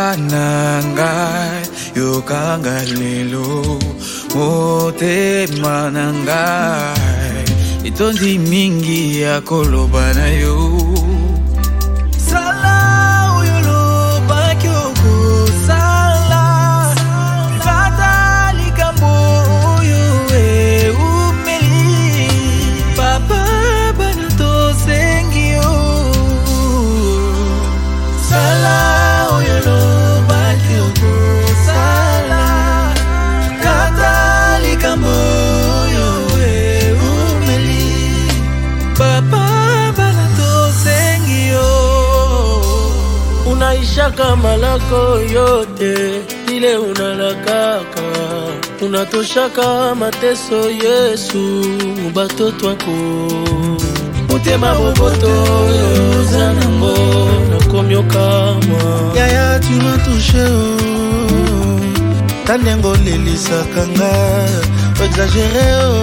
nangai yokanga lelo motema nangai itondi mingi ya koloba na yo sala uyoloba kyoko sala fata likambo uyo umeli papa banato sengi yo sala uyoloba kyoko sala kata likambo uyo umeli papa banato sengi yo unaisha kama lako yote ile unalakaka unatoshaka mateso Yesu batoto wako utema boboto zanango nakomyoka mwa yaya tu m'as touché tandengo lelisa kanga exagéré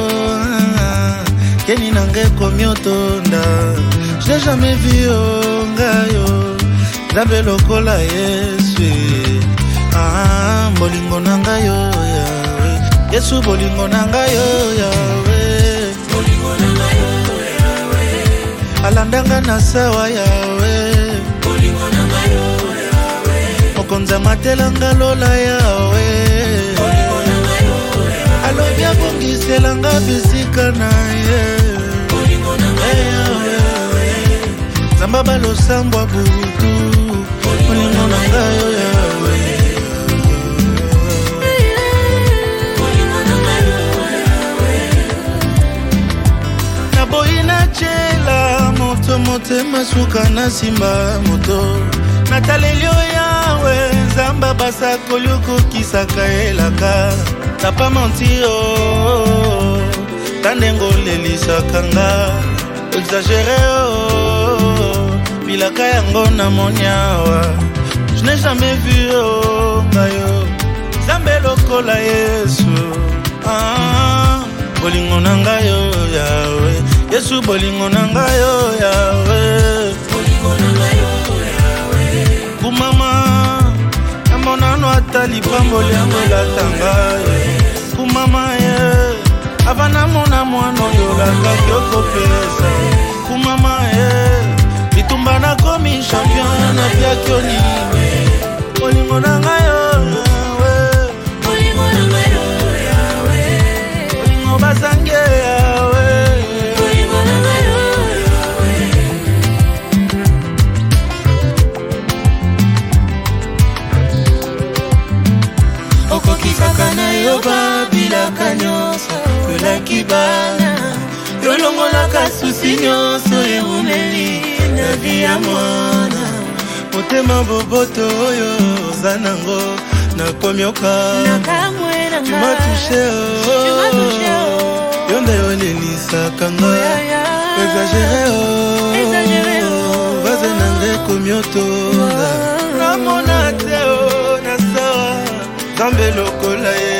keni nange komyotonda je n'ai jamais vu ngayo Zabe lokola Yesu bolingo nangayo yawe Yesu bolingo nangayo yawe bolingo nangayo yawe alandanga na sawa yawe bolingo nangayo yawe okonza matelanga lola yawe bolingo nangayo yawe alobya bongiselanga bisika na ye bolingo nangayo yawe zamba balosambwa butu bolingo nangayo yawe bolingo nangayo yawe naboyina chela moto motema suka na simba moto natalelio yawe zamba basa kolyoko kisaka elaka tapa mentiro tandengo lelisa kanga exagéré bilaka yango na monyawa je n'ai jamais vu ngayo zambe lokola Yesu bolingo nangayo yawe Yesu bolingo nangayo yawe bolingo nangayo yawe kumama amonano atali pamboli yango latanga kumama ye avana mona mwana yolaka kyoko pesa kumama ye bitumba na komi champion na piakyo nini bolingo nangayo yawe bolingo nangayo yawe bolingo basange yawe bolingo nangayo yawe okokisaka na yo babilaka nyonso kolaki bana yolongolaka susi nyonso eumeli na vi ya mwana motema boboto oyo oza nango nakomyoka tu m'as touché yo nde olelisaka nga exagéré vaze nange komyotonda namona te na sawa zambe lokola ye